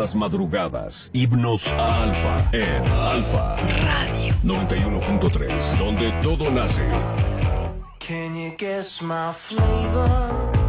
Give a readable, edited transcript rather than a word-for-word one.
las madrugadas, himnos a Alfa en Alfa Radio 91.3, donde todo nace. Can you guess my flavor?